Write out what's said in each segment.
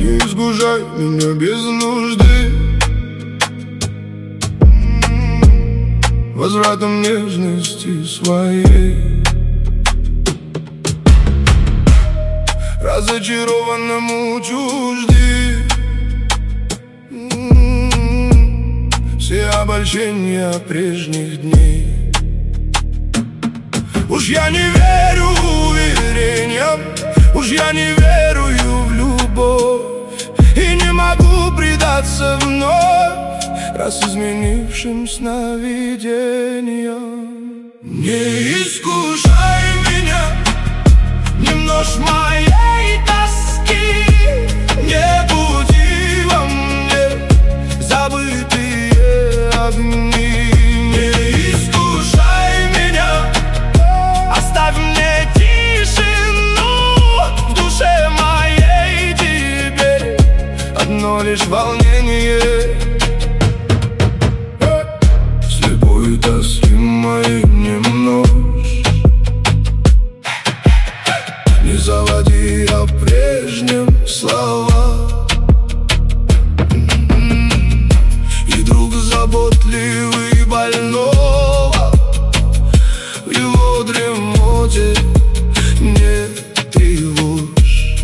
Не искушай меня без нужды возвратом нежности своей. Разочарованному чужды все обольщения прежних дней. Уж я не верю уверениям, уж я не верую в любовь, и не могу предаться вновь раз изменившим сновидениям. Не искушай меня, не множь моей тоски, не буди во мне забытые огни. Не искушай меня, оставь мне тишину в душе моей теперь одно лишь волнение. Слепой тоски моей не множь, не заводи о прежнем слова. И друг заботливый больного в его дремоте не тревожь.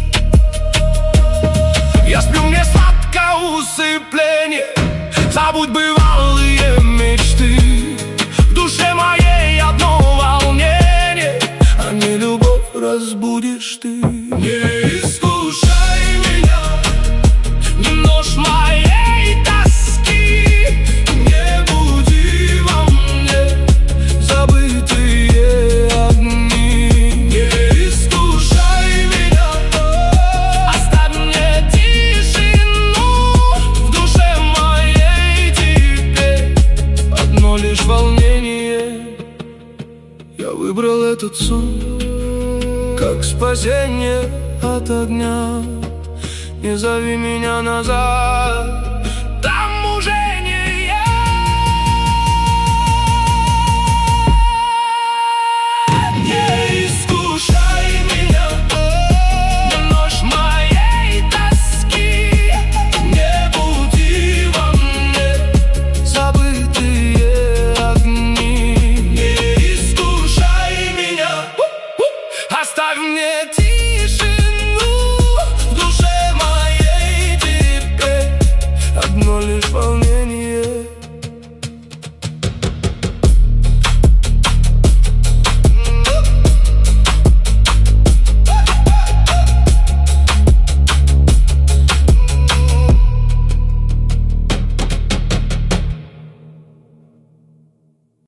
Я сплю, мне сладко усыпление, забудь бывалые мечты. В душе моей одно волнение, а не любовь разбудишь ты. Не искушай меня, не множь моей тоски, не буди во мне забытые огни. Не искушай меня, оставь мне тишину в душе моей теперь одно лишь волнение. Я выбрал этот сон как спасение от огня. Не зови меня назад,